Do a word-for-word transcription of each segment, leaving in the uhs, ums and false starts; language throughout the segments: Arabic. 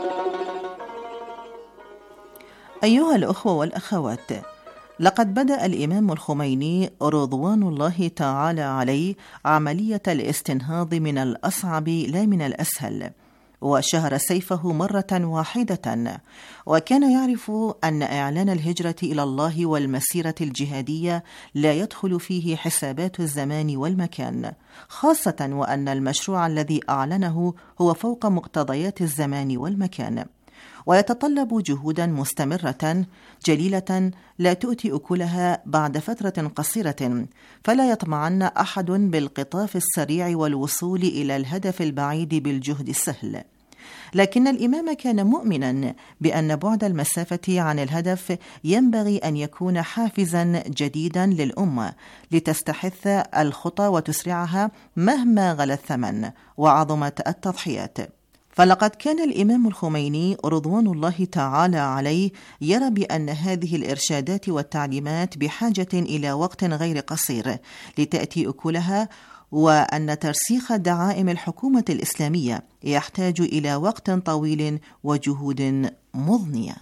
أيها الأخوة والأخوات، لقد بدأ الإمام الخميني رضوان الله تعالى عليه عملية الاستنهاض من الأصعب لا من الأسهل، وشهر سيفه مرة واحدة، وكان يعرف أن إعلان الهجرة إلى الله والمسيرة الجهادية لا يدخل فيه حسابات الزمان والمكان، خاصة وأن المشروع الذي أعلنه هو فوق مقتضيات الزمان والمكان، ويتطلب جهودا مستمرة جليلة لا تؤتي أكلها بعد فترة قصيرة، فلا يطمعن أحد بالقطاف السريع والوصول إلى الهدف البعيد بالجهد السهل. لكن الإمام كان مؤمنا بأن بعد المسافة عن الهدف ينبغي أن يكون حافزا جديدا للأمة لتستحث الخطى وتسرعها مهما غلا الثمن وعظمت التضحيات. فلقد كان الإمام الخميني رضوان الله تعالى عليه يرى بأن هذه الإرشادات والتعليمات بحاجة إلى وقت غير قصير لتأتي أكلها، وأن ترسيخ دعائم الحكومة الإسلامية يحتاج إلى وقت طويل وجهود مضنية.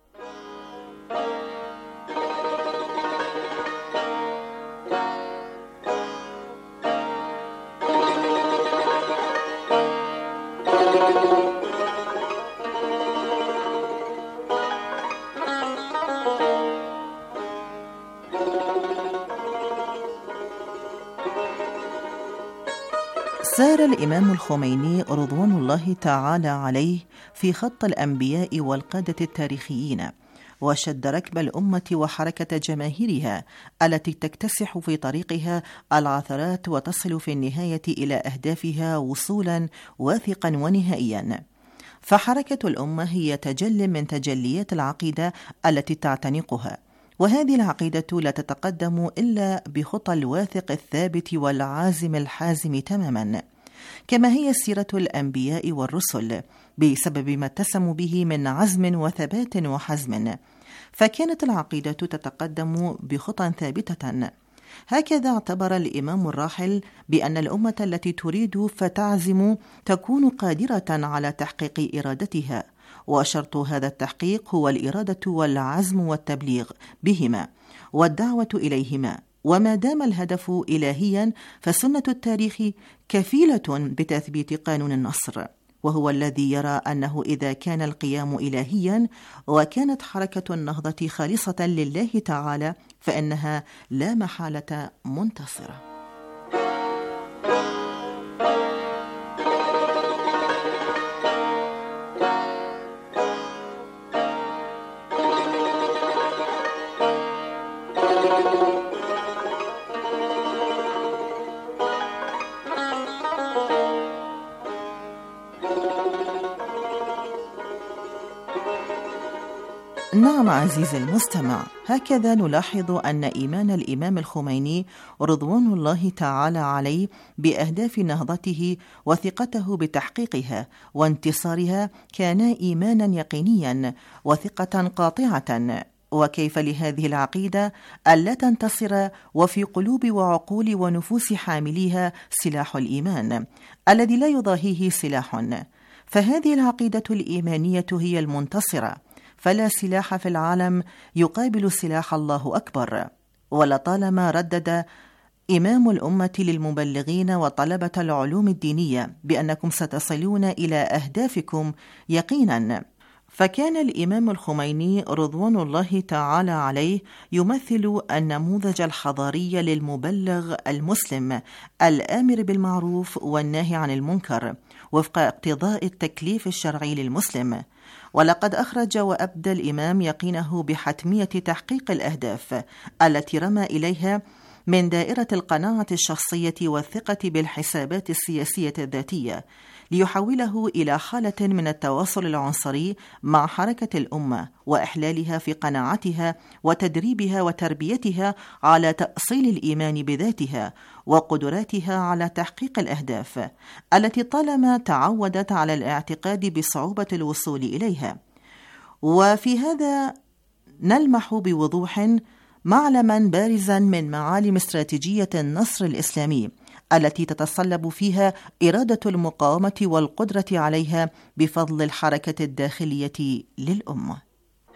سار الإمام الخميني رضوان الله تعالى عليه في خط الأنبياء والقادة التاريخيين، وشد ركب الأمة وحركة جماهيرها التي تكتسح في طريقها العثرات وتصل في النهاية إلى أهدافها وصولا واثقا ونهائيا. فحركة الأمة هي تجل من تجليات العقيدة التي تعتنقها، وهذه العقيدة لا تتقدم إلا بخطى الواثق الثابت والعازم الحازم تماما، كما هي سيرة الأنبياء والرسل بسبب ما اتسموا به من عزم وثبات وحزم، فكانت العقيدة تتقدم بخطى ثابتة. هكذا اعتبر الإمام الراحل بأن الأمة التي تريد فتعزم تكون قادرة على تحقيق إرادتها، وشرط هذا التحقيق هو الإرادة والعزم والتبليغ بهما والدعوة إليهما. وما دام الهدف إلهيا فسنة التاريخ كفيلة بتثبيت قانون النصر، وهو الذي يرى أنه إذا كان القيام إلهيا وكانت حركة النهضة خالصة لله تعالى فإنها لا محالة منتصرة. نعم عزيزي المستمع، هكذا نلاحظ أن إيمان الإمام الخميني رضوان الله تعالى عليه بأهداف نهضته وثقته بتحقيقها وانتصارها كانا إيمانا يقينيا وثقة قاطعة. وكيف لهذه العقيدة ألا تنتصر وفي قلوب وعقول ونفوس حامليها سلاح الإيمان الذي لا يضاهيه سلاح؟ فهذه العقيدة الإيمانية هي المنتصرة، فلا سلاح في العالم يقابل سلاح الله أكبر. ولطالما ردد إمام الأمة للمبلغين وطلبة العلوم الدينية بأنكم ستصلون إلى أهدافكم يقينا، فكان الإمام الخميني رضوان الله تعالى عليه يمثل النموذج الحضاري للمبلغ المسلم الآمر بالمعروف والناهي عن المنكر وفق اقتضاء التكليف الشرعي للمسلم. ولقد أخرج وأبدى الإمام يقينه بحتمية تحقيق الأهداف التي رمى إليها من دائرة القناعة الشخصية والثقة بالحسابات السياسية الذاتية، ليحوله إلى حالة من التواصل العنصري مع حركة الأمة وإحلالها في قناعتها وتدريبها وتربيتها على تأصيل الإيمان بذاتها وقدراتها على تحقيق الأهداف التي طالما تعودت على الاعتقاد بصعوبة الوصول إليها. وفي هذا نلمح بوضوح معلما بارزا من معالم استراتيجية النصر الإسلامي التي تتصلب فيها إرادة المقاومة والقدرة عليها بفضل الحركة الداخلية للأمة.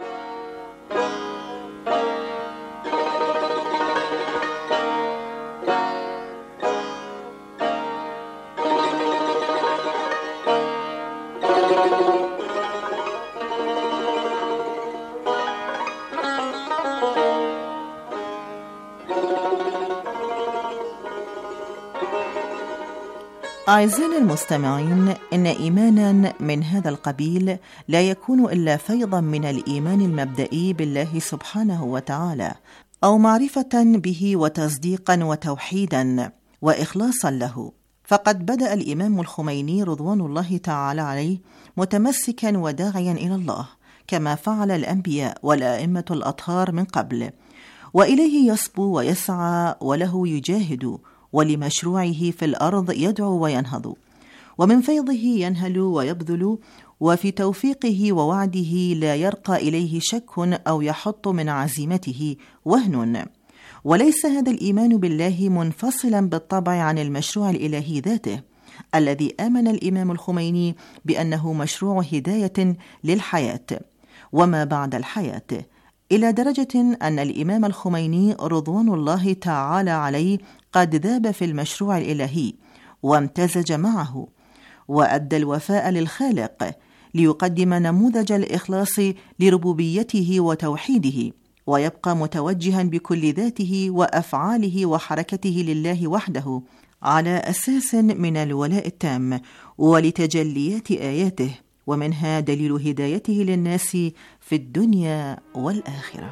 أعزائنا المستمعين، إن إيمانا من هذا القبيل لا يكون إلا فيضا من الإيمان المبدئي بالله سبحانه وتعالى، أو معرفة به وتصديقا وتوحيدا وإخلاصا له. فقد بدأ الإمام الخميني رضوان الله تعالى عليه متمسكا وداعيا إلى الله، كما فعل الأنبياء والأئمة الأطهار من قبل، وإليه يصبو ويسعى وله يجاهد، ولمشروعه في الأرض يدعو وينهض، ومن فيضه ينهل ويبذل، وفي توفيقه ووعده لا يرقى إليه شك أو يحط من عزيمته وهن. وليس هذا الإيمان بالله منفصلا بالطبع عن المشروع الإلهي ذاته، الذي آمن الإمام الخميني بأنه مشروع هداية للحياة وما بعد الحياة، إلى درجة أن الإمام الخميني رضوان الله تعالى عليه قد ذاب في المشروع الإلهي وامتزج معه، وأدى الوفاء للخالق ليقدم نموذج الإخلاص لربوبيته وتوحيده، ويبقى متوجها بكل ذاته وأفعاله وحركته لله وحده على أساس من الولاء التام ولتجليات آياته، ومنها دليل هدايته للناس في الدنيا والآخرة.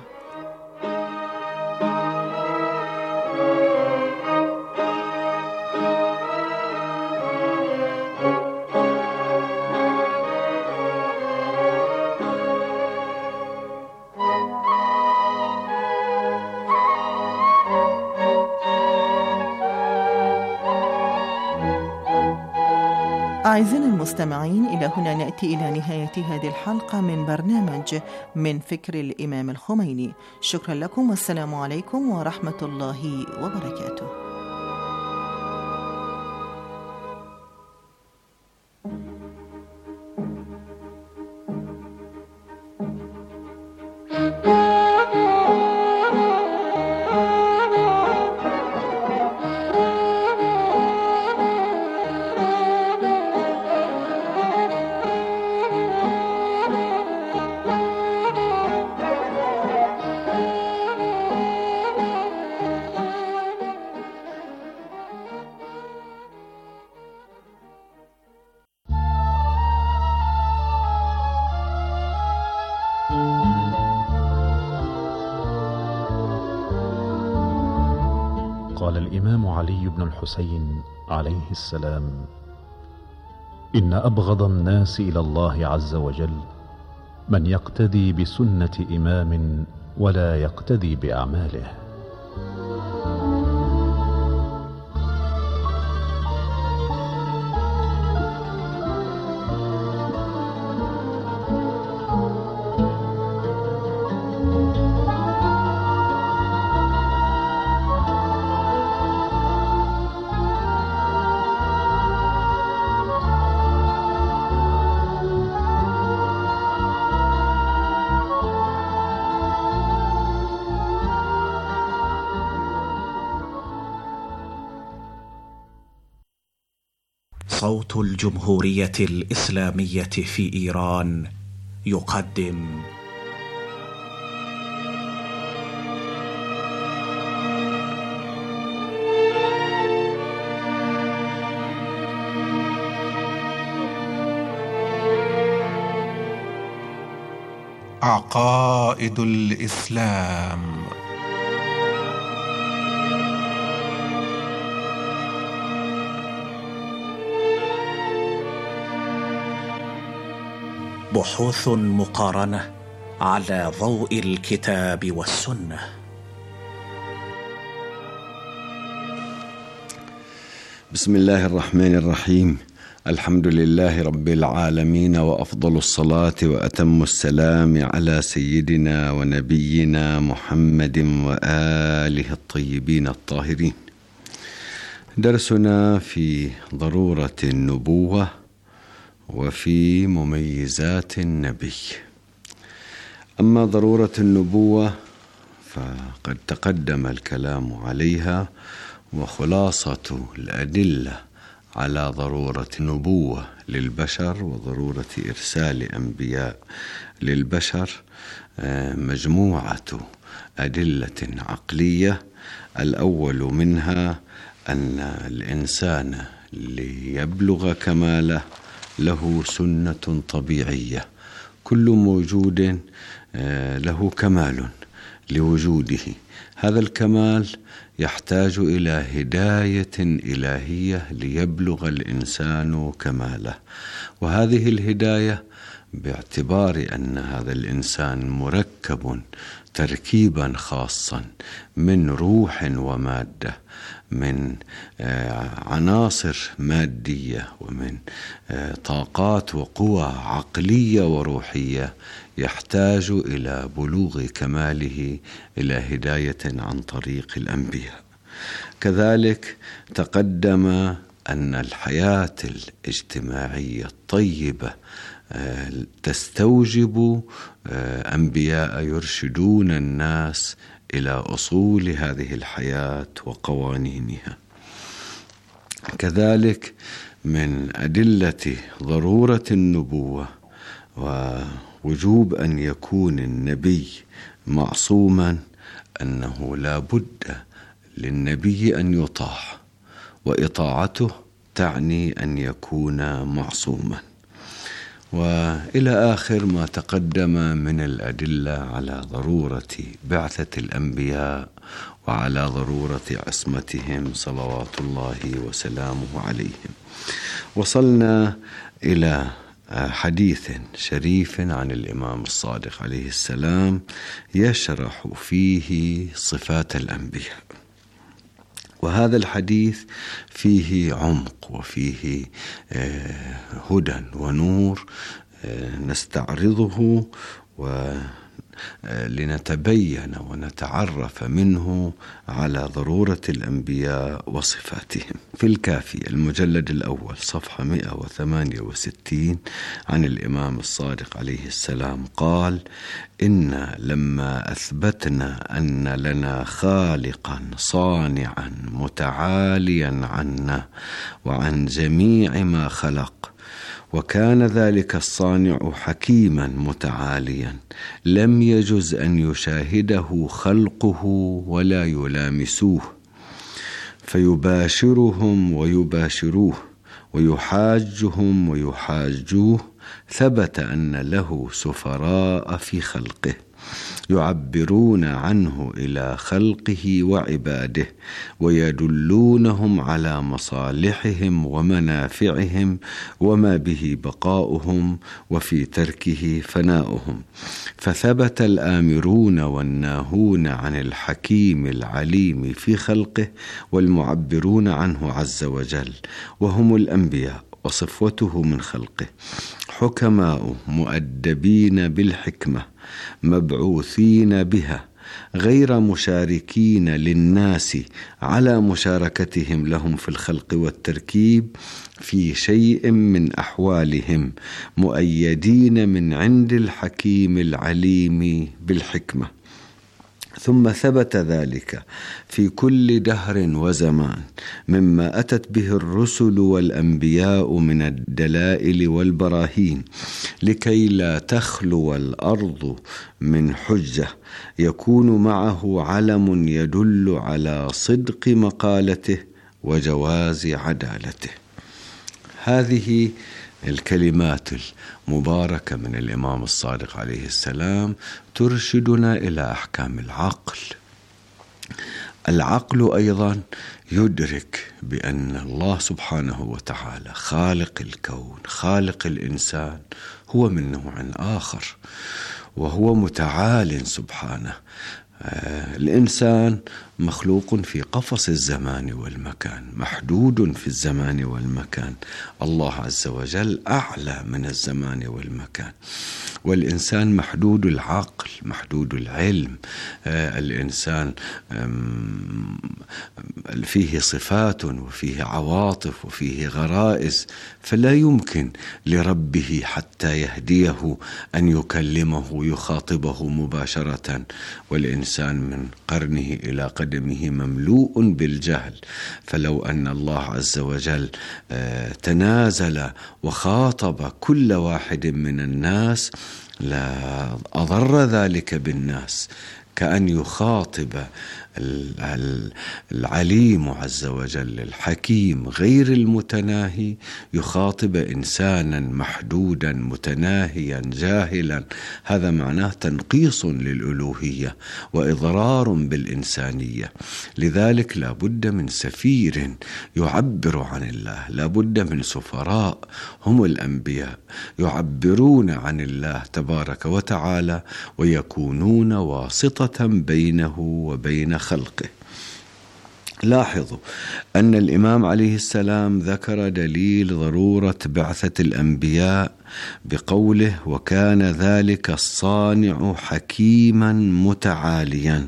أعزائنا المستمعين، إلى هنا نأتي إلى نهاية هذه الحلقة من برنامج من فكر الإمام الخميني. شكرا لكم والسلام عليكم ورحمة الله وبركاته. قال الإمام علي بن الحسين عليه السلام: إن أبغض الناس إلى الله عز وجل من يقتدي بسنة إمام ولا يقتدي بأعماله. صوت الجمهورية الإسلامية في إيران يقدم عقائد الإسلام. بحوث مقارنة على ضوء الكتاب والسنة. بسم الله الرحمن الرحيم. الحمد لله رب العالمين، وأفضل الصلاة وأتم السلام على سيدنا ونبينا محمد وآله الطيبين الطاهرين. درسنا في ضرورة النبوة وفي مميزات النبي. أما ضرورة النبوة فقد تقدم الكلام عليها، وخلاصة الأدلة على ضرورة نبوة للبشر وضرورة إرسال أنبياء للبشر مجموعة أدلة عقلية. الأول منها أن الإنسان ليبلغ كماله له سنة طبيعية، كل موجود له كمال لوجوده. هذا الكمال يحتاج إلى هداية إلهية ليبلغ الإنسان كماله، وهذه الهداية باعتبار أن هذا الإنسان مركب تركيبا خاصا من روح ومادة، من عناصر مادية، ومن طاقات وقوى عقلية وروحية، يحتاج إلى بلوغ كماله إلى هداية عن طريق الأنبياء. كذلك تقدم أن الحياة الاجتماعية الطيبة تستوجب أنبياء يرشدون الناس إلى أصول هذه الحياة وقوانينها. كذلك من أدلة ضرورة النبوة ووجوب أن يكون النبي معصوما أنه لا بد للنبي أن يطاع، وإطاعته تعني أن يكون معصوما. وإلى آخر ما تقدم من الأدلة على ضرورة بعثة الأنبياء وعلى ضرورة عصمتهم صلوات الله وسلامه عليهم. وصلنا إلى حديث شريف عن الإمام الصادق عليه السلام يشرح فيه صفات الأنبياء، وهذا الحديث فيه عمق وفيه هدى ونور نستعرضه ولنتبين ونتعرف منه على ضرورة الأنبياء وصفاتهم. في الكافي المجلد الأول صفحة مئة وثمانية وستين عن الإمام الصادق عليه السلام قال: إن لما أثبتنا أن لنا خالقا صانعا متعاليا عنا وعن جميع ما خلق، وكان ذلك الصانع حكيما متعاليا، لم يجز أن يشاهده خلقه ولا يلامسوه، فيباشرهم ويباشروه، ويحاجهم ويحاجوه. ثبت أن له سفراء في خلقه يعبرون عنه إلى خلقه وعباده، ويدلونهم على مصالحهم ومنافعهم وما به بقاؤهم وفي تركه فناؤهم. فثبت الآمرون والناهون عن الحكيم العليم في خلقه والمعبرون عنه عز وجل، وهم الأنبياء، وصفوته من خلقه حكماء مؤدبين بالحكمة مبعوثين بها، غير مشاركين للناس على مشاركتهم لهم في الخلق والتركيب في شيء من أحوالهم، مؤيدين من عند الحكيم العليم بالحكمة. ثم ثبت ذلك في كل دهر وزمان مما أتت به الرسل والأنبياء من الدلائل والبراهين، لكي لا تخلو الأرض من حجة يكون معه علم يدل على صدق مقالته وجواز عدالته. هذه الكلمات المباركة من الإمام الصادق عليه السلام ترشدنا إلى أحكام العقل. العقل أيضا يدرك بأن الله سبحانه وتعالى خالق الكون، خالق الإنسان، هو من نوع آخر، وهو متعال سبحانه، الإنسان مخلوق في قفص الزمان والمكان، محدود في الزمان والمكان. الله عز وجل أعلى من الزمان والمكان، والإنسان محدود العقل، محدود العلم. الإنسان فيه صفات وفيه عواطف وفيه غرائز، فلا يمكن لربه حتى يهديه أن يكلمه يخاطبه مباشرة. والإنسان من قرنه إلى قدمه مملوء بالجهل، فلو أن الله عز وجل تنازل وخاطب كل واحد من الناس لا أضر ذلك بالناس، كأن يخاطب العليم عز وجل الحكيم غير المتناهي، يخاطب إنسانا محدودا متناهيا جاهلا. هذا معناه تنقيص للألوهية وإضرار بالإنسانية. لذلك لا بد من سفير يعبر عن الله، لا بد من سفراء هم الأنبياء يعبرون عن الله تبارك وتعالى ويكونون واسطة بينه وبين خلقه. لاحظوا أن الإمام عليه السلام ذكر دليل ضرورة بعثة الأنبياء بقوله: وكان ذلك الصانع حكيما متعاليا،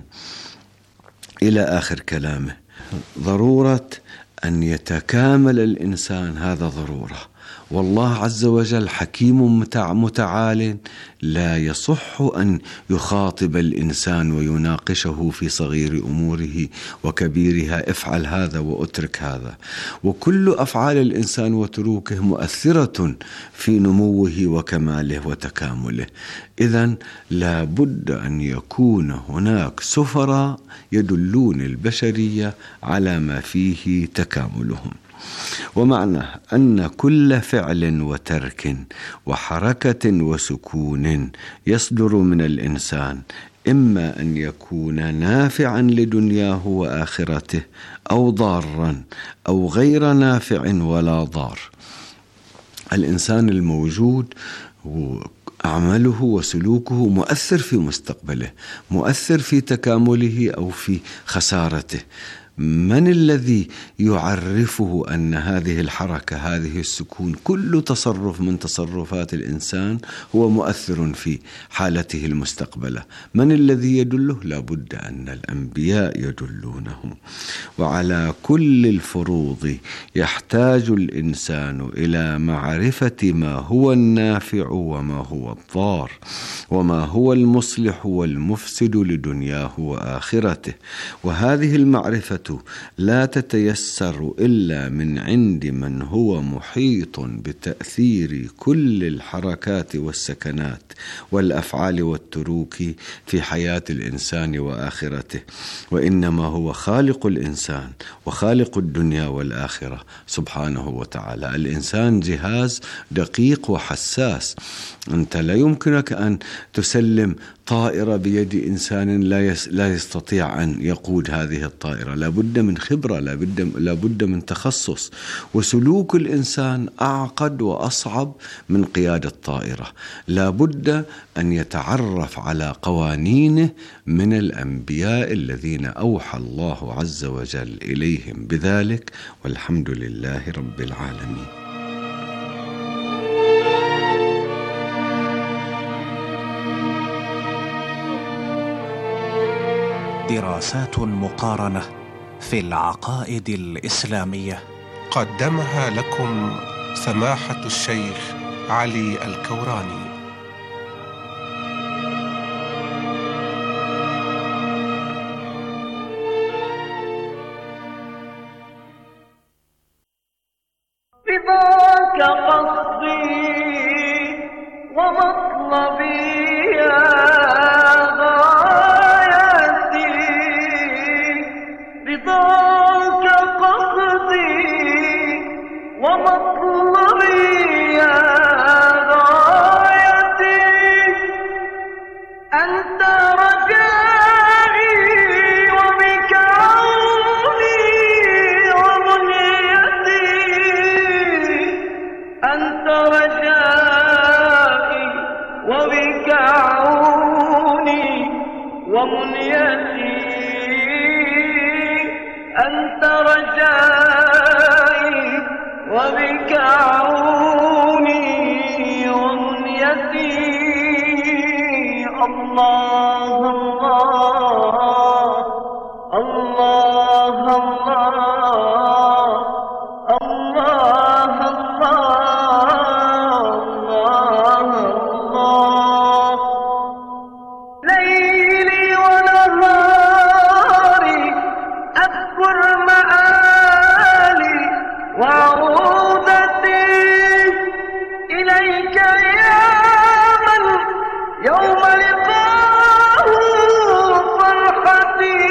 إلى آخر كلامه. ضرورة أن يتكامل الإنسان هذا ضرورة، والله عز وجل حكيم متعال، لا يصح أن يخاطب الإنسان ويناقشه في صغير أموره وكبيرها، افعل هذا واترك هذا. وكل أفعال الإنسان وتروكه مؤثرة في نموه وكماله وتكامله. إذن لا بد أن يكون هناك سفراء يدلون البشرية على ما فيه تكاملهم. ومعنى أن كل فعل وترك وحركة وسكون يصدر من الإنسان إما أن يكون نافعا لدنياه وآخرته أو ضارا أو غير نافع ولا ضار. الإنسان الموجود أعماله وسلوكه مؤثر في مستقبله، مؤثر في تكامله أو في خسارته. من الذي يعرفه أن هذه الحركة، هذه السكون، كل تصرف من تصرفات الإنسان هو مؤثر في حالته المستقبلة؟ من الذي يدله؟ لابد أن الأنبياء يدلونه. وعلى كل الفروض يحتاج الإنسان إلى معرفة ما هو النافع وما هو الضار، وما هو المصلح والمفسد لدنياه وآخرته. وهذه المعرفة لا تتيسر إلا من عند من هو محيط بتأثير كل الحركات والسكنات والأفعال والتروك في حياة الإنسان وآخرته. وإنما هو خالق الإنسان وخالق الدنيا والآخرة سبحانه وتعالى. الإنسان جهاز دقيق وحساس. أنت لا يمكنك أن تسلم طائرة بيد إنسان لا لا يستطيع أن يقود هذه الطائرة. لا بد من خبرة، لا بد لا بد من تخصص. وسلوك الإنسان أعقد وأصعب من قيادة الطائرة. لا بد أن يتعرف على قوانينه من الأنبياء الذين أوحى الله عز وجل إليهم بذلك، والحمد لله رب العالمين. دراسات مقارنة في العقائد الإسلامية قدمها لكم سماحة الشيخ علي الكوراني. رضاك قصدي ومطلبي رضاك قصدي ومطلبي يا غايتي، أنت رجائي وبك عوني ومنيتي، أنت رجائي وبك عوني ومنيتي أنت رجائي وبك عوني ومنيتي الله الله الله الله الله الله الله ليلي ونهاري أذكر مآلي وعودتي إليك يا من يوم لقاه فرحتي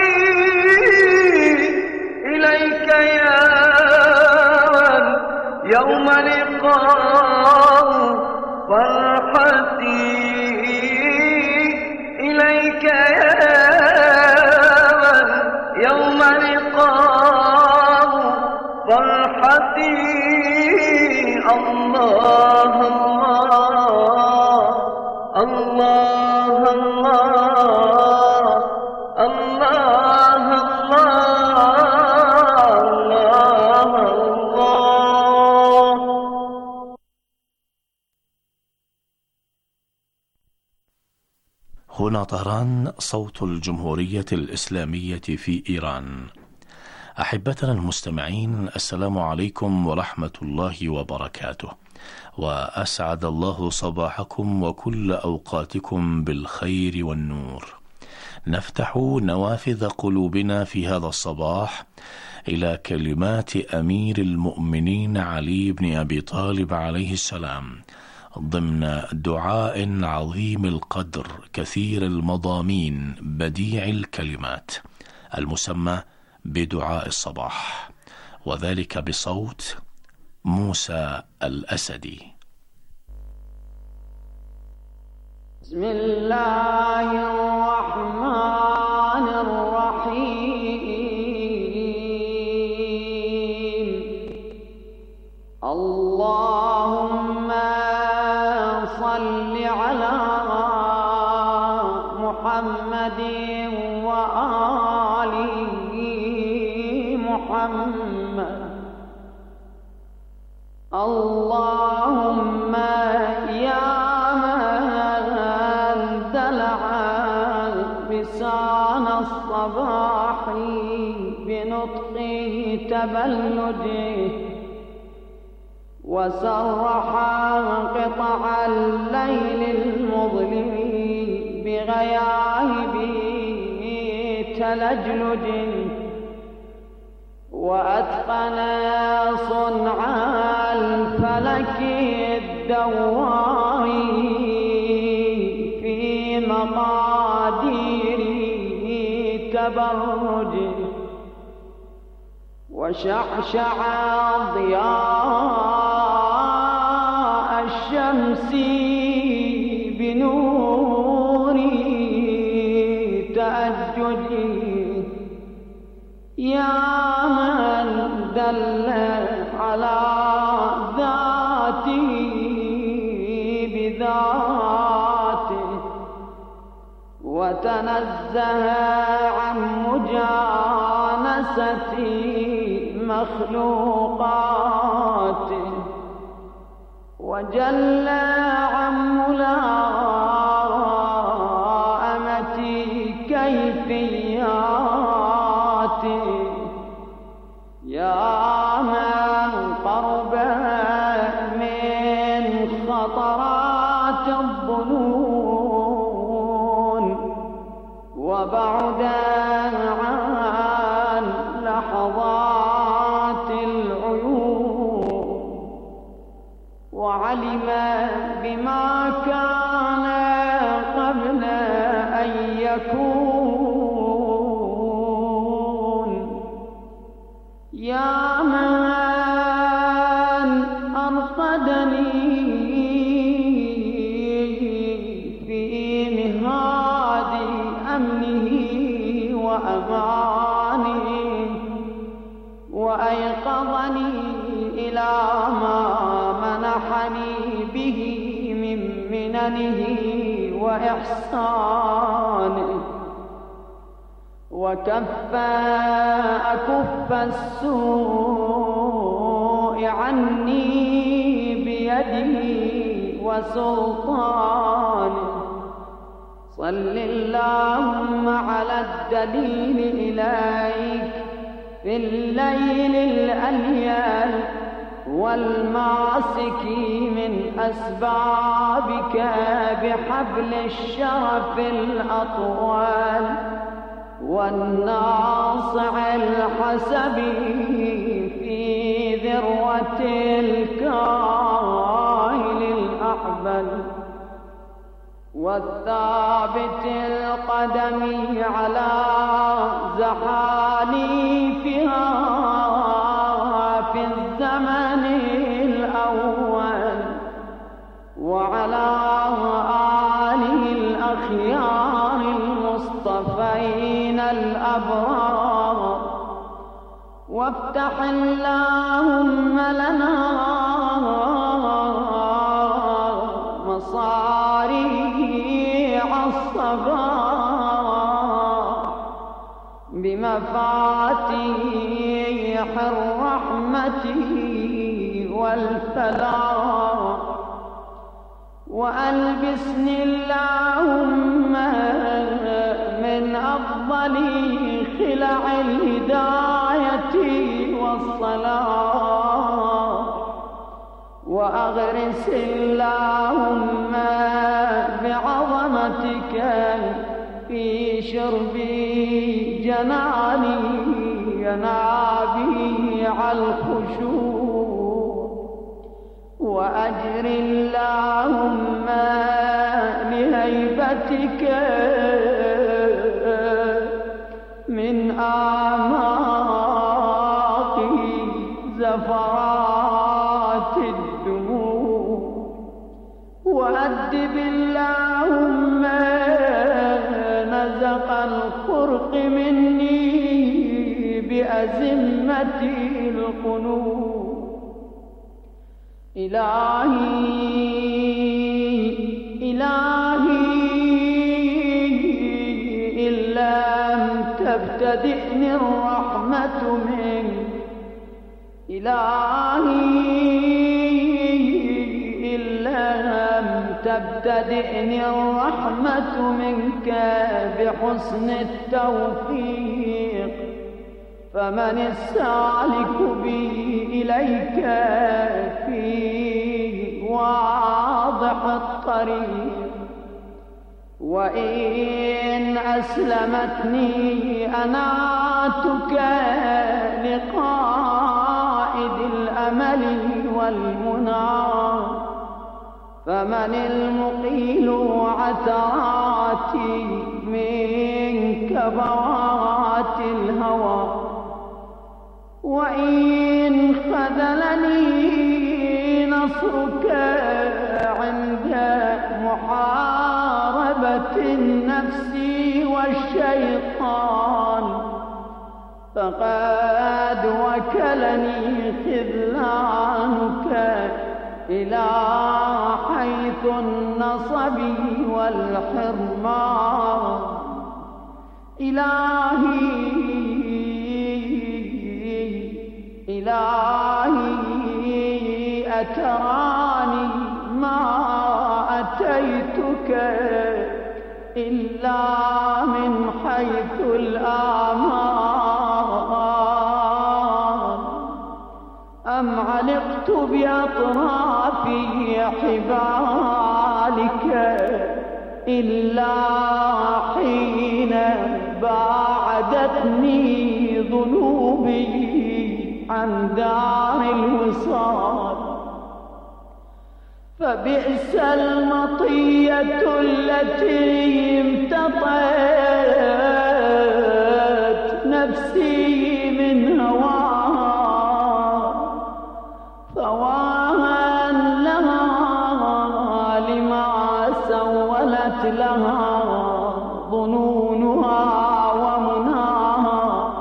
إليك يا من يوم لقاه فرحتي إليك يا من يوم لقاه فرحتي الله الله الله الله الله الله الله. هنا طهران، صوت الجمهورية الإسلامية في إيران. أحبتنا المستمعين، السلام عليكم ورحمة الله وبركاته، وأسعد الله صباحكم وكل أوقاتكم بالخير والنور. نفتح نوافذ قلوبنا في هذا الصباح إلى كلمات أمير المؤمنين علي بن أبي طالب عليه السلام ضمن دعاء عظيم القدر كثير المضامين بديع الكلمات المسمى بدعاء الصباح، وذلك بصوت موسى الأسدي. بسم الله الرحمن الرحيم. اللهم صل على محمد وآله محمد. اللهم يا من دلع لسان الصباح بنطق تبلده وسرح قطع الليل المظلم بغياهب تلجلج وأتقن صنع الفلك الدواري في مقادير تبرج وشعشع ضياء الشمس بنور تأجج يا من دل على ذاته بذاته وتنزه عن مجانسة مخلوقاته وجل عن ملائمة كيفياته يا من قرب من خطرات الظنون وبعد عن لحظات العيون وعلم بما كان قبل أن يكون يا من أرقدني في مهاد أمنه وأمانه وأيقظني إلى ما منحني به من مننه وإحسانه وكف أكف السوء عني بيدي وسلطانه. صل اللهم على الدليل إليك في الليل الأليل والماسك من أسبابك بحبل الشرف الأطول والناصع الحسب في ذروة الكائن الأحبل والثابت القدم على زحاليفها في الزمن الأول وعلى آله الأخيار المصطفين الأبرار. وافتح اللهم لنا مصاريع الصباح بمفاتيح الرحمة والفلاح. وألبسني اللهم من أفضل خلع الهداية والصلاح. وأغرس اللهم بعظمتك في شرب جناني ينابيع الخشوع. وأجر اللهم لهيبتك من أعماق زفرات الدموع. وأدب اللهم نزق الخرق مني بأزمة القنوط. إلهي إلهي إن لم تبتدئني الرحمة منك. إلهي إن لم تبتدئني الرحمة منك بحسن التوفيق فمن السالك بي إليك في واضح الطريق. وإن أسلمتني أناتك لقائد الأمل والمنى فمن المقيل عثراتي من كبوات الهوى. وإن خذلني نصرك عند محاربة النفس والشيطان فقد وكلني خذلانك إلى حيث النصب والحرمان. إلهي إلهي أتراني ما أتيتك إلا من حيث الآمال أم علقت بأطراف حبالك إلا حين باعدتني ذنوبي عن دار الوصال. فبئس المطية التي امتطت نفسي من هواها فواها لها لما سولت لها ظنونها ومناها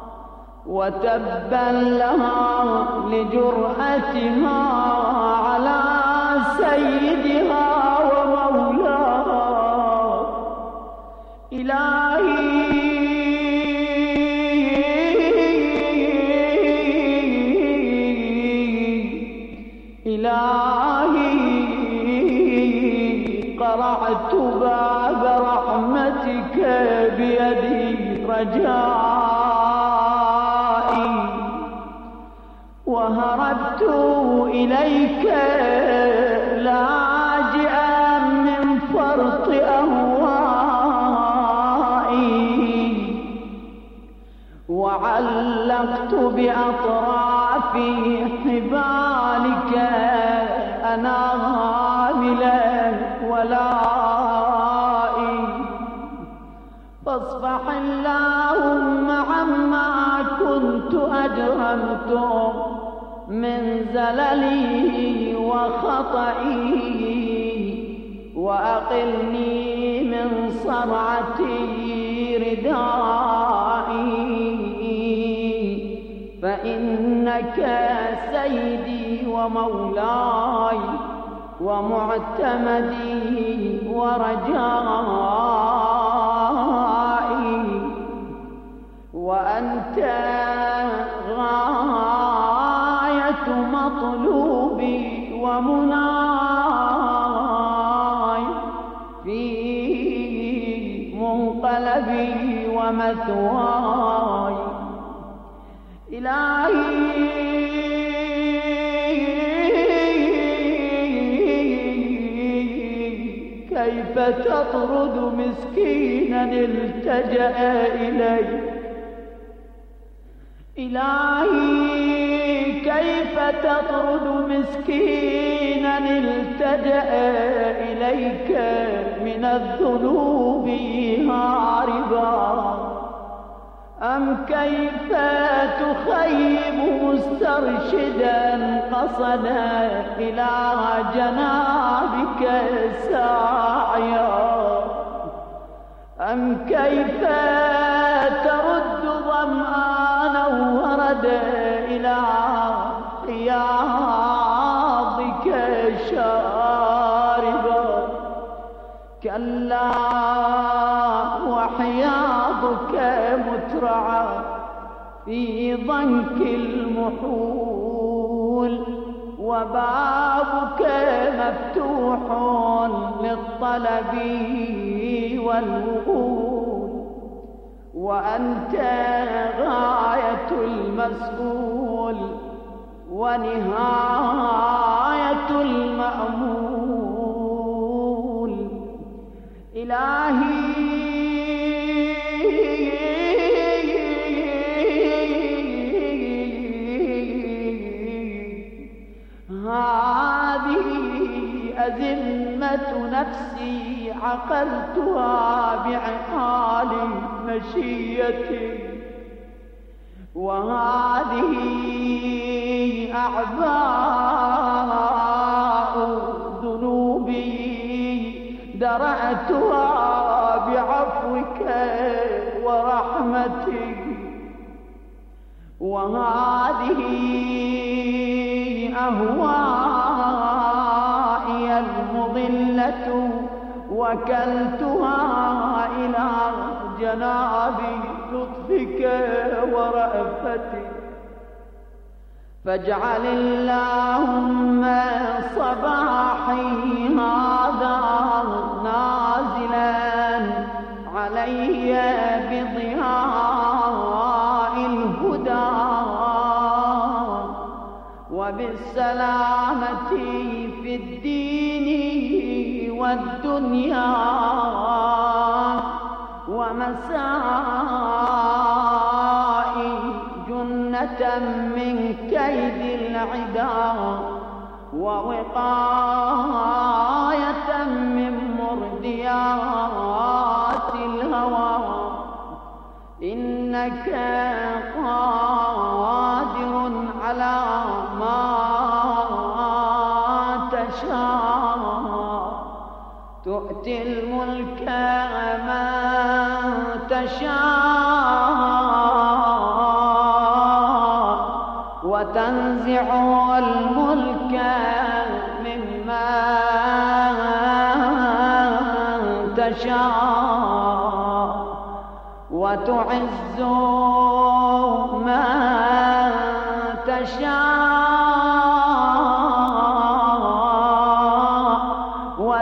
وتبا لها لجرأتها على سيدها ومولاها. إلهي رجائي وهربت إليك لاجئا من فرط أهوائي وعلقت بأطراف حبالك أنامل ولائي فاصفح اللهم عما كنت أجرمت من زللي وخطئي وأقلني من صرعة ردائي فإنك سيدي ومولاي ومعتمدي ورجائي وأنت غاية مطلوبي ومناي في منقلبي ومثواي إلهي كيف تطرد مسكينا التجأ إليك إلهي كيف تطرد مسكينا التجأ إليك من الذنوب هاربا أم كيف تخيب مسترشدا قصدا إلى جنابك ساعيا أم كيف ترد ظمآنا وردا إلى حياضك شاربا كلا وحياضك مترعى في ضنك المحول وبابك مفتوح للطلب والوصول وأنت غاية المسؤول ونهاية المأمول إلهي هذه أزمة نفسي عقلتها بعقال مشيتي وهذه أعباء ذنوبي درعتها بعفوك ورحمتك وهذه أهوائي المضلة وكلتها إلى جناب لطفك ورأفتك فاجعل اللهم صباحي هذا نازلا علي بضياء الهدى وبالسلامة في الدين والدنيا ومسائي جنة من كيد العدا ووقاية من مرديات الهوى إنك قادر على ما تشاء تؤتي الملك من تشاء وتنزع الملك ممن تشاء وتعز من تشاء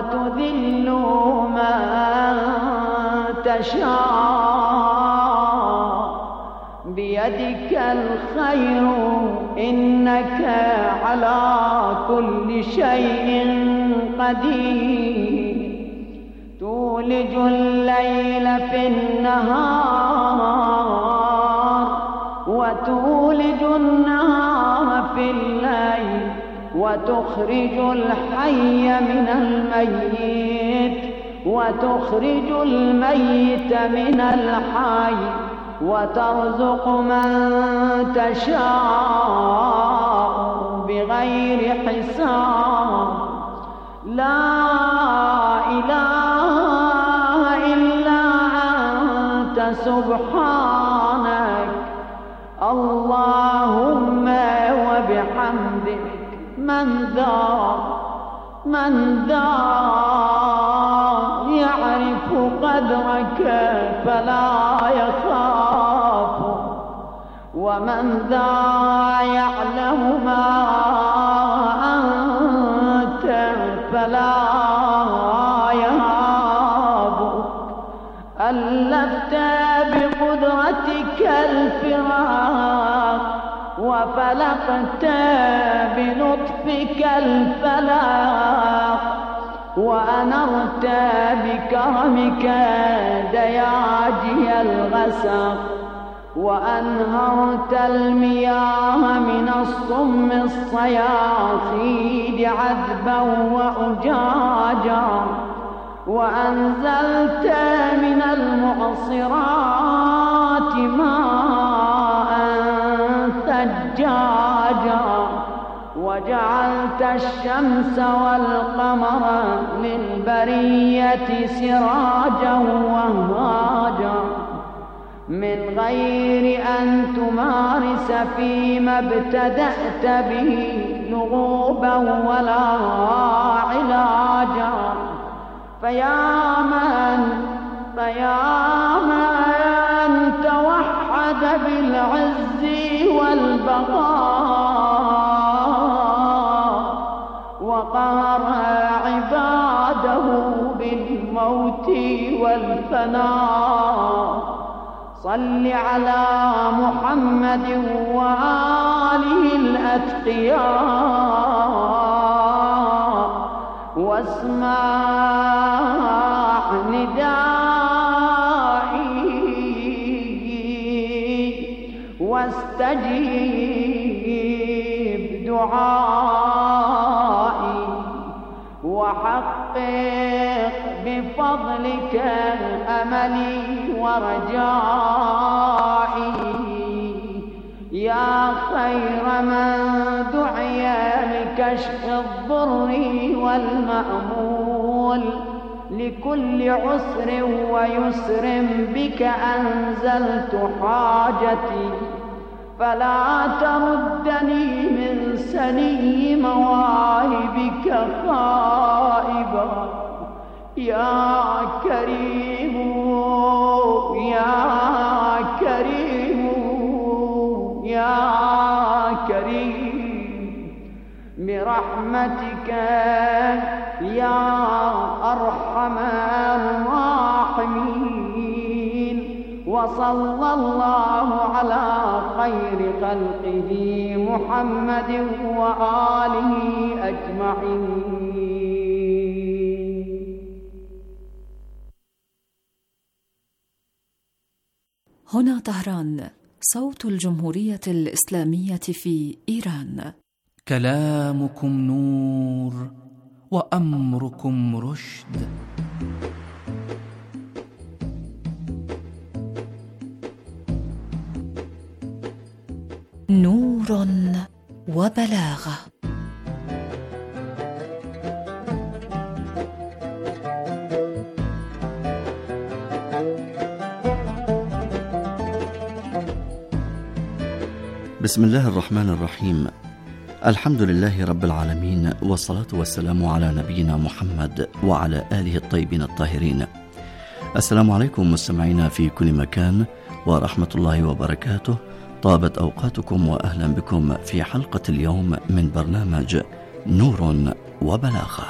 وتذل من تشاء بيدك الخير إنك على كل شيء قدير تولج الليل في النهار وتولج النهار في الليل وتخرج الحي من الميت وتخرج الميت من الحي وترزق من تشاء بغير حساب لا إله إلا أنت سبحانك اللهم وبحمدك من ذا من ذا يعرف قدرك فلا يخاف ومن ذا يعلم ما أنت فلا يهاب ألفت بقدرتك الفراق وفلقت بلطفك الفلاق وأنرت بكرمك دياجي الغسق وأنهرت المياه من الصم الصياصيد عذبا وأجاجا وأنزلت من المعصرات ماء ثجاجا وجعلت الشمس والقمر للبرية سراجا وهاجا من غير أن تمارس فيما ابتدأت به لغوبا ولا علاجا فيا من فيا من توحد بالعز والبقاء وقهر عباده بالموت والفناء صل على محمد وآله الأتقياء واسمع ندائي واستجيب دعائي وحقق بفضلك أملي ورجائي يا خير من دعي لكشف الضر والمأمول لكل عسر ويسر بك أنزلت حاجتي فلا تردني من سني مواهبك خائبا يا كريم يا كريم يا كريم برحمتك يا أرحم الراحمين وصلى الله على خير خلقه محمد وآله أجمعين. هنا طهران، صوت الجمهورية الإسلامية في إيران. كلامكم نور وأمركم رشد. نور وبلاغة. بسم الله الرحمن الرحيم. الحمد لله رب العالمين، والصلاة والسلام على نبينا محمد وعلى آله الطيبين الطاهرين. السلام عليكم مستمعينا في كل مكان ورحمة الله وبركاته. طابت أوقاتكم وأهلا بكم في حلقة اليوم من برنامج نور وبلاغة.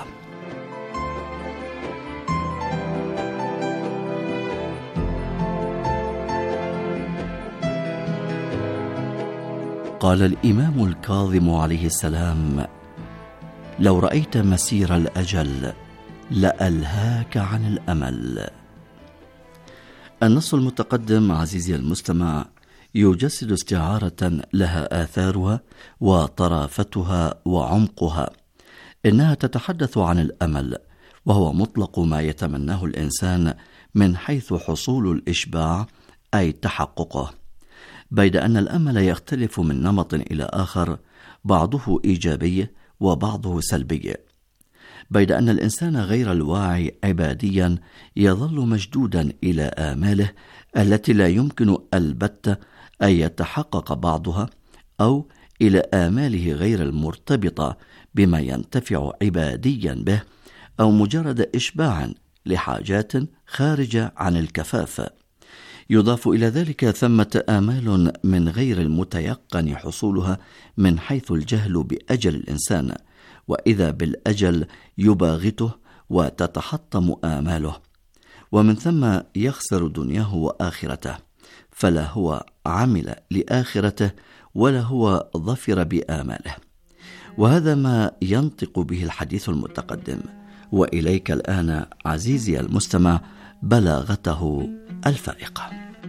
قال الإمام الكاظم عليه السلام: لو رأيت مسير الأجل لألهاك عن الأمل. النص المتقدم عزيزي المستمع يجسد استعارة لها آثارها وطرافتها وعمقها. إنها تتحدث عن الأمل، وهو مطلق ما يتمناه الإنسان من حيث حصول الإشباع أي تحققه، بيد أن الأمل يختلف من نمط إلى آخر، بعضه إيجابي وبعضه سلبي، بيد أن الإنسان غير الواعي عباديا يظل مشدودا إلى آماله التي لا يمكن البتة أن يتحقق بعضها، أو إلى آماله غير المرتبطة بما ينتفع عباديا به، أو مجرد إشباع لحاجات خارجة عن الكفاف. يضاف إلى ذلك ثمة آمال من غير المتيقن حصولها من حيث الجهل بأجل الإنسان، وإذا بالأجل يباغته وتتحطم آماله، ومن ثم يخسر دنياه وآخرته، فلا هو عمل لآخرته ولا هو ظفر بآماله. وهذا ما ينطق به الحديث المتقدم، وإليك الآن عزيزي المستمع بلاغته الفائقة.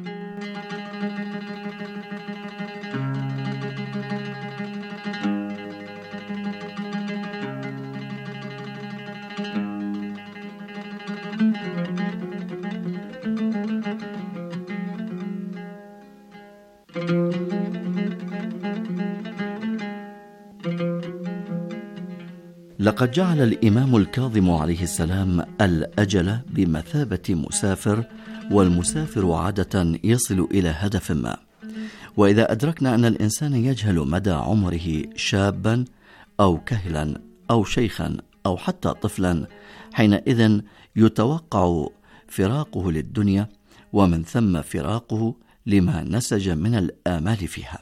لقد جعل الإمام الكاظم عليه السلام الأجل بمثابة مسافر، والمسافر عادة يصل إلى هدف ما. وإذا أدركنا أن الإنسان يجهل مدى عمره شابا أو كهلا أو شيخا أو حتى طفلا، حينئذ يتوقع فراقه للدنيا، ومن ثم فراقه لما نسج من الآمال فيها.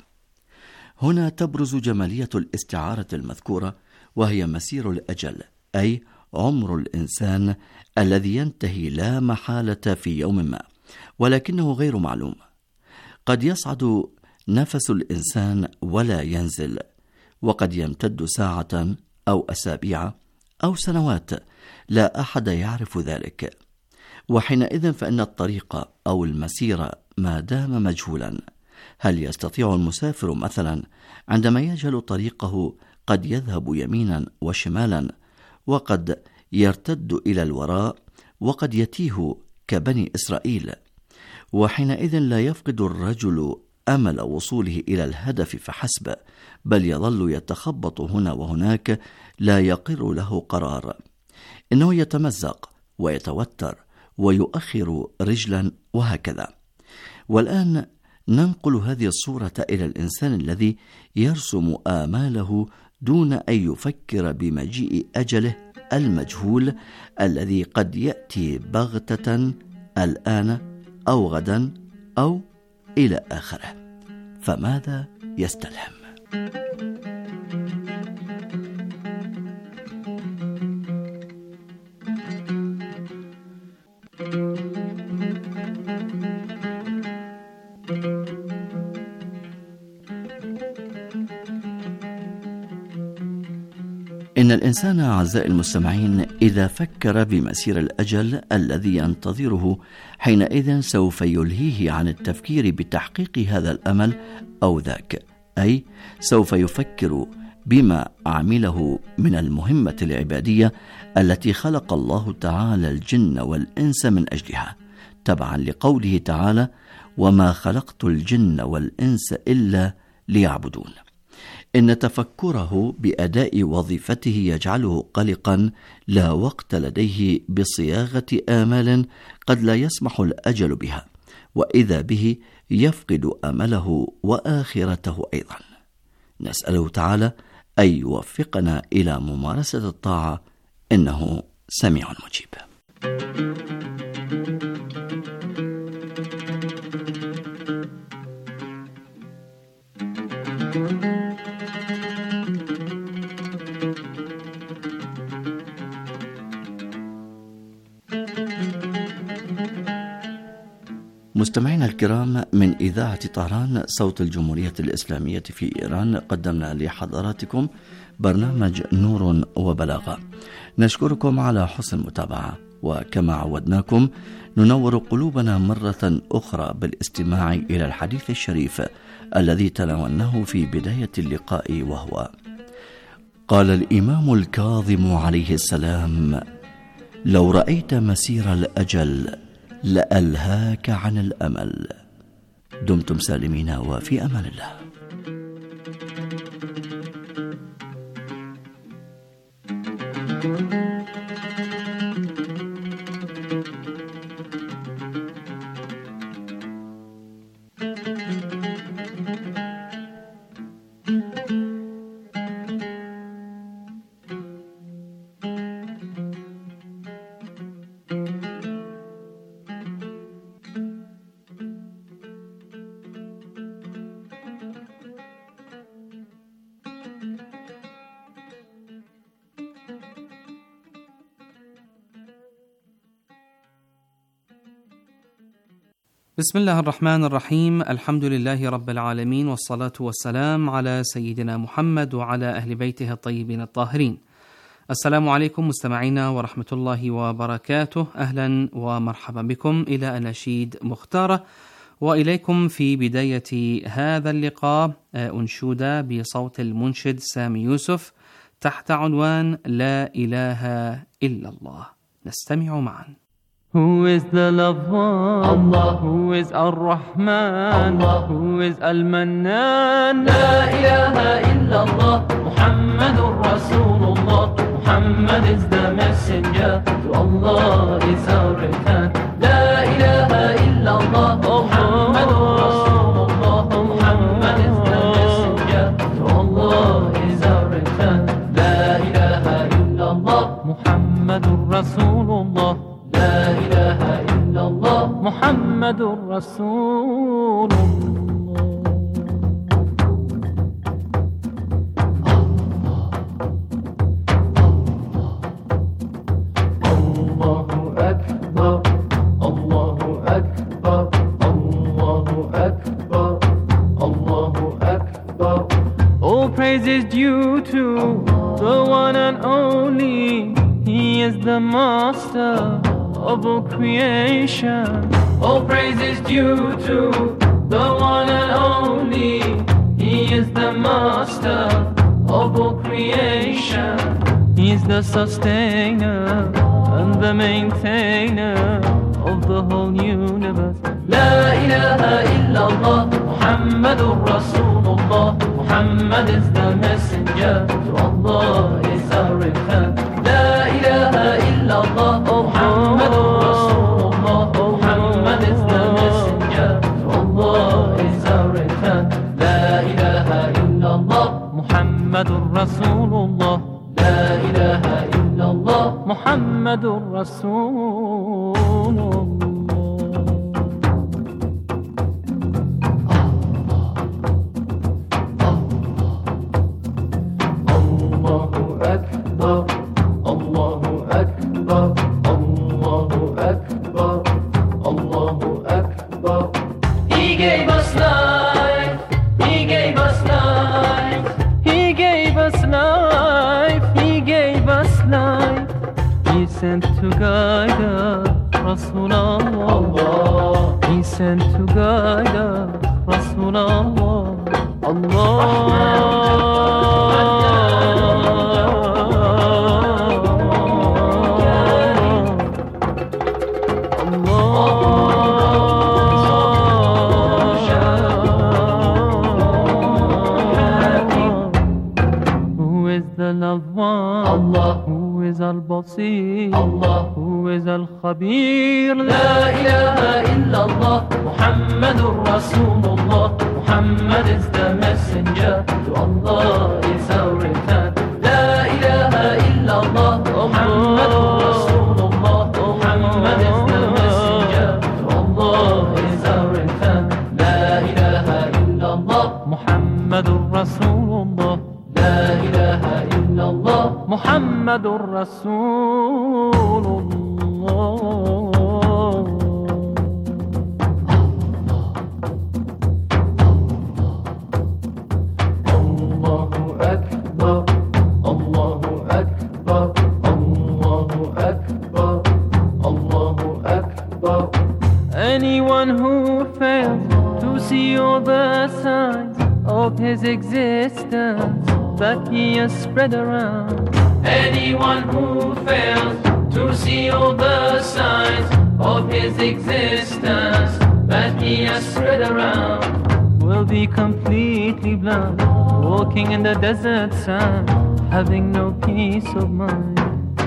هنا تبرز جمالية الاستعارة المذكورة، وهي مسير الأجل، أي عمر الإنسان الذي ينتهي لا محالة في يوم ما، ولكنه غير معلوم. قد يصعد نفس الإنسان ولا ينزل، وقد يمتد ساعة أو أسابيع أو سنوات، لا أحد يعرف ذلك. وحينئذ فإن الطريق أو المسير ما دام مجهولا، هل يستطيع المسافر مثلا عندما يجهل طريقه قد يذهب يمينا وشمالا، وقد يرتد إلى الوراء، وقد يتيه كبني إسرائيل؟ وحينئذ لا يفقد الرجل أمل وصوله إلى الهدف فحسب، بل يظل يتخبط هنا وهناك، لا يقر له قرار. إنه يتمزق ويتوتر ويؤخر رجلا، وهكذا. والآن ننقل هذه الصورة إلى الإنسان الذي يرسم آماله دون أن يفكر بمجيء أجله المجهول، الذي قد يأتي بغتة الآن أو غدا أو إلى آخره. فماذا يستلهم؟ إن الإنسان أعزائي المستمعين إذا فكر بمسير الأجل الذي ينتظره، حينئذ سوف يلهيه عن التفكير بتحقيق هذا الأمل أو ذاك، أي سوف يفكر بما عمله من المهمة العبادية التي خلق الله تعالى الجن والإنس من أجلها، تبعا لقوله تعالى: وما خلقت الجن والإنس إلا ليعبدون. إن تفكره بأداء وظيفته يجعله قلقا، لا وقت لديه بصياغة آمال قد لا يسمح الأجل بها، وإذا به يفقد أمله وآخرته أيضا. نسأله تعالى أن يوفقنا إلى ممارسة الطاعة، إنه سميع مجيب. مستمعينا الكرام، من إذاعة طهران صوت الجمهورية الإسلامية في إيران قدمنا لحضراتكم برنامج نور وبلاغة. نشكركم على حسن المتابعة، وكما عودناكم ننور قلوبنا مرة أخرى بالاستماع إلى الحديث الشريف الذي تناولناه في بداية اللقاء، وهو: قال الإمام الكاظم عليه السلام: لو رأيت مسير الأجل لألهاك عن الأمل. دمتم سالمين وفي أمان الله. بسم الله الرحمن الرحيم. الحمد لله رب العالمين، والصلاة والسلام على سيدنا محمد وعلى أهل بيته الطيبين الطاهرين. السلام عليكم مستمعينا ورحمة الله وبركاته. أهلا ومرحبا بكم إلى أناشيد مختارة، وإليكم في بداية هذا اللقاء أنشودة بصوت المنشد سامي يوسف تحت عنوان لا إله إلا الله. نستمع معا. Who is the loved one? Allah. Who is Ar-Rahman? Allah. Who is Al-Mannan? La ilaha illallah, Muhammadur Rasulullah. Muhammad is the messenger, to Allah is our return. La ilaha illallah, Muhammadur Rasulullah. Muhammad is the messenger, to Allah is our return. La ilaha illallah, Muhammadur Rasulullah. لا إله إلا الله محمد رسول الله. الله أكبر الله أكبر الله أكبر الله أكبر. All praise is due to the one and only. He is the master of all creation. All praise is due to the one and only. He is the master of all creation. He is the sustainer and the maintainer of the whole universe. La ilaha illallah, Muhammadur Rasulullah. Muhammad is the messenger, to Allah is our return. La ilaha illallah, Muhammadur Rasulullah. Muhammad is the messenger, to Allah is our return. La ilaha illallah, Muhammadur Rasulullah. La ilaha illallah, Muhammadur Rasulullah. Sent to guide us, Rasulallah. Allah. He sent to guide us, Rasulallah. Allah. Who is the loved one? Allah. Who is Al-Basir? Allah. Who is Al-Khabir? La ilaha illallah, Muhammadur Rasulullah. Muhammad is the messenger, to Allah is our return. La ilaha illallah, Muhammadur Rasulullah. Muhammad is the messenger, to Allah is our return. La ilaha illallah, Muhammadur Rasulullah. La ilaha illallah, Muhammadur Rasulullah. Anyone who fails to see all the signs of his existence that he has spread around. Anyone who fails to see all the signs of his existence that he has spread around will be completely blind, walking in the desert sand, having no peace of mind.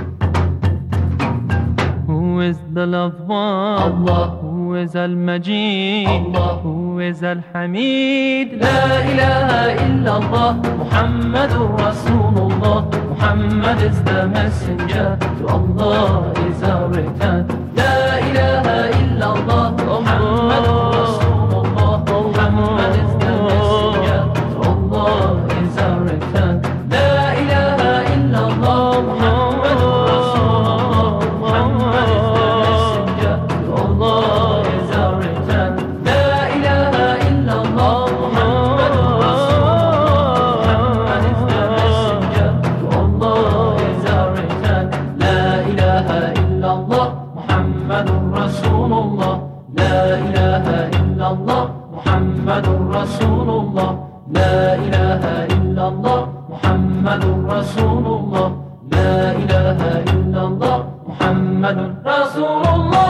Who is the loved one? Allah. Who is Al-Majid? Allah. Who is Al-Hamid? La ilaha illallah, Muhammadur Rasulullah. Muhammad is the messenger, to Allah is our return. La ilaha illallah, Muhammadur Rasulullah. Muhammad is the messenger, to Allah is our return. La ilaha illallah, Muhammadur Rasulullah. Muhammad is the messenger, to Allah is our return. La ilaha illallah, Muhammadur Rasulullah. Muhammad is the messenger, to Allah is our return. La ilaha illallah, Muhammadur Rasulullah. La ilaha illallah, Muhammadur Rasulullah. La ilaha illallah, Muhammadur Rasulullah. La ilaha illallah, Muhammadur Rasulullah.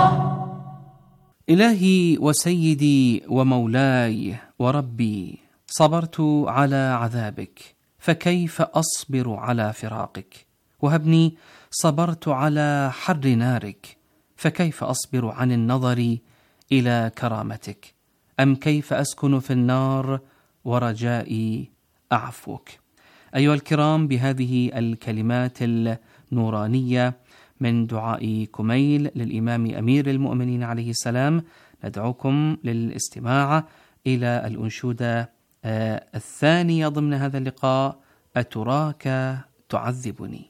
إلهي وسيدي ومولاي وربي، صبرت على عذابك فكيف أصبر على فراقك، وهبني صبرت على حر نارك فكيف أصبر عن النظر إلى كرامتك، أم كيف أسكن في النار ورجائي أعفوك. أيها الكرام، بهذه الكلمات النورانية من دعاء كميل للإمام أمير المؤمنين عليه السلام ندعوكم للاستماع إلى الأنشودة الثانية ضمن هذا اللقاء، أتراك تعذبني.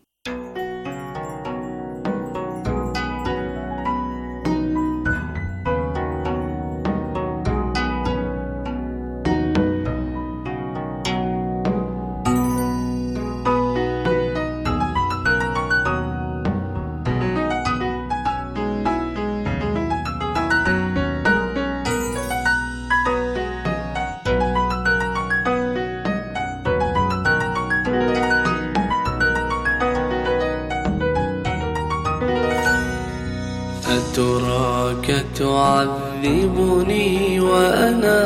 أتراك تعذبني وأنا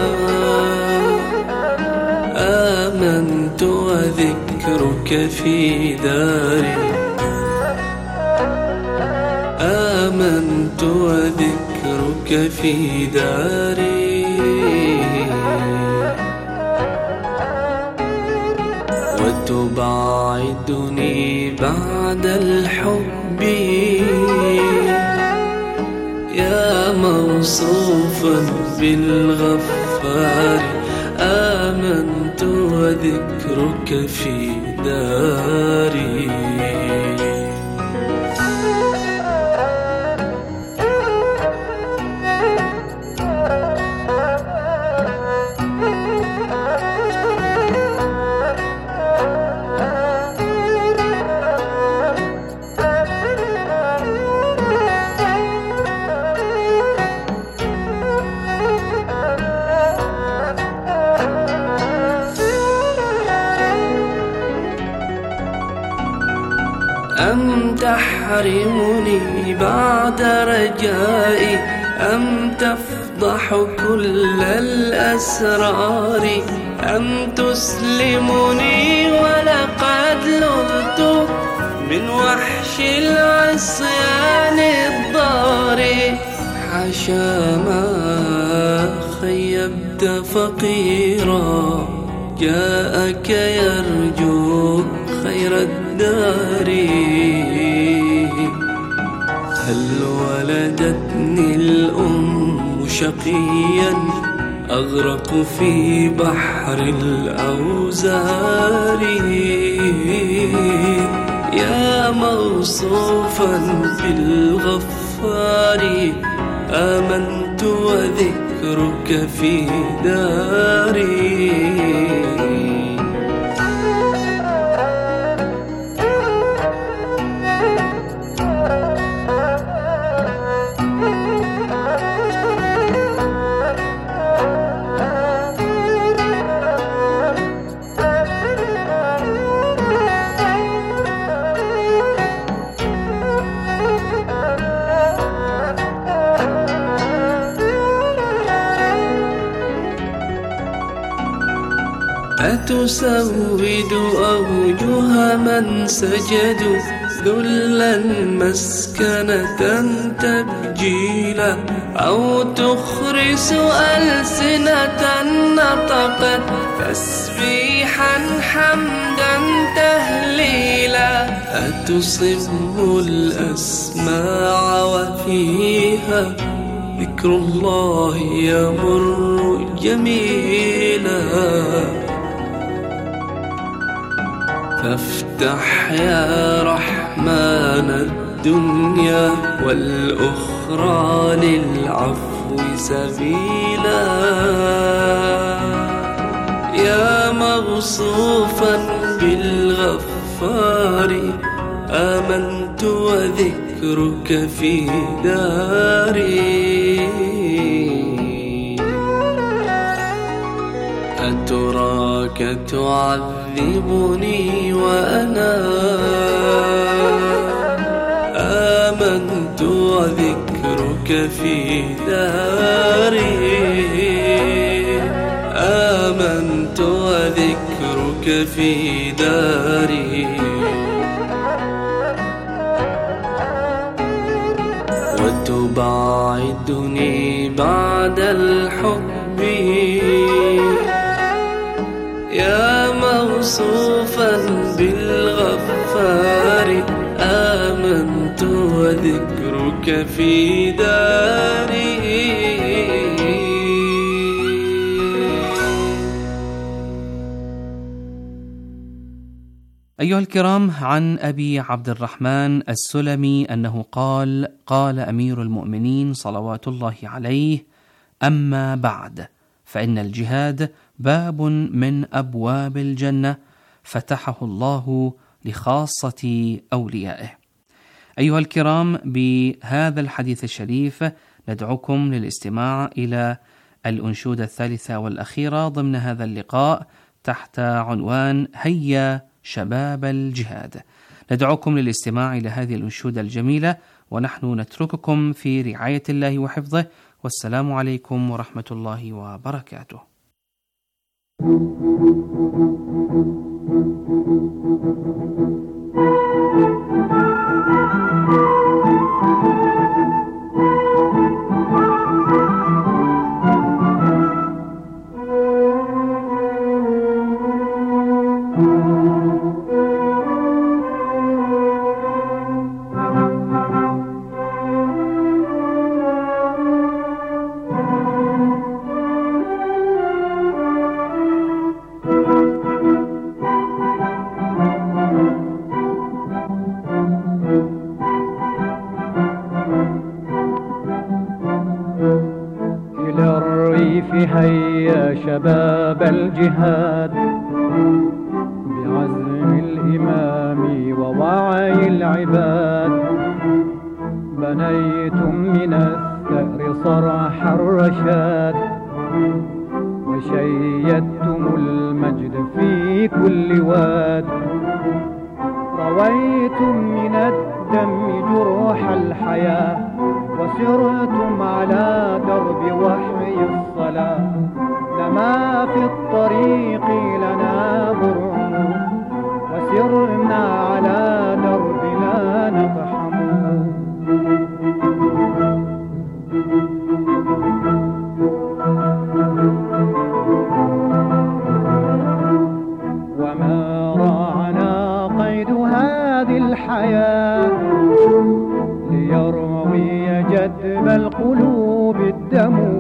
آمنت وذكرك في داري، آمنت وذكرك في داري، وتبعدني بعد الحب يا موصوفا بالغفار، آمنت وذكرك في داري. أم تحرمني بعد رجائي، أم تفضح كل الأسرار، أم تسلمني ولقد لذت من وحش العصيان الضار، حاشا ما خيبت فقيرا جاءك يرجو خير الدار، هل ولدتني الأم شقيا أغرق في بحر الأوزار، يا موصوفا بالغفار، آمنت وذكرك في داري. أتسود أوجه من سجدوا ذلا مسكنة تبجيلا أو تخرس ألسنة نطقت تسبيحا حمدا تهليلا أتصم الأسماع وفيها ذكر الله يمر جميلا فافتح يا رحمن الدنيا والأخرى للعفو سبيلا يا موصوفا بالغفار آمنت وذكرك في داري أتراك تعذبني وأنا آمنت وذكرك في داري آمنت وذكرك في داري وتبعدني بعد الحب يا موصوفا بالغفار آمنت وذكرك في داري. أيها الكرام، عن أبي عبد الرحمن السلمي أنه قال: قال أمير المؤمنين صلوات الله عليه: أما بعد، فإن الجهاد باب من أبواب الجنة فتحه الله لخاصة أوليائه. أيها الكرام، بهذا الحديث الشريف ندعوكم للاستماع إلى الأنشودة الثالثة والأخيرة ضمن هذا اللقاء تحت عنوان هيا شباب الجهاد. ندعوكم للاستماع إلى هذه الأنشودة الجميلة، ونحن نترككم في رعاية الله وحفظه، والسلام عليكم ورحمة الله وبركاته. هيا شباب الجهاد بعزم الإمام ووعي العباد، بنيتم من الثأر صرح الرشاد، وشيدتم المجد في كل واد، رويتم من الدم جروح الحياة، وسرتم على درب وحي الصلاة، لما في الطريق لنا برهن، وسرنا على درب لا نقحم. وما راعنا قيد هذه الحياة ليروي جدب القلوب الدم،